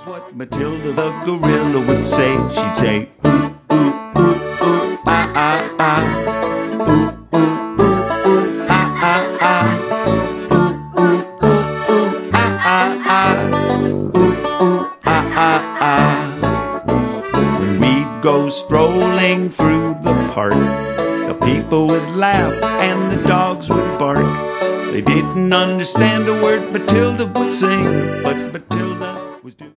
what Matilda the gorilla would say. She'd say, ooh, ooh, ooh, ooh, ah, ah, ah. Ooh, ooh, ooh, ooh, ah, ah, ah. Ooh, ooh, ooh, ooh, ah, ah, ah. Ooh, ooh, ah, ah, ah. When we'd go strolling through the park, the people would laugh and the dogs would bark. They didn't understand a word Matilda was saying, but Matilda was doing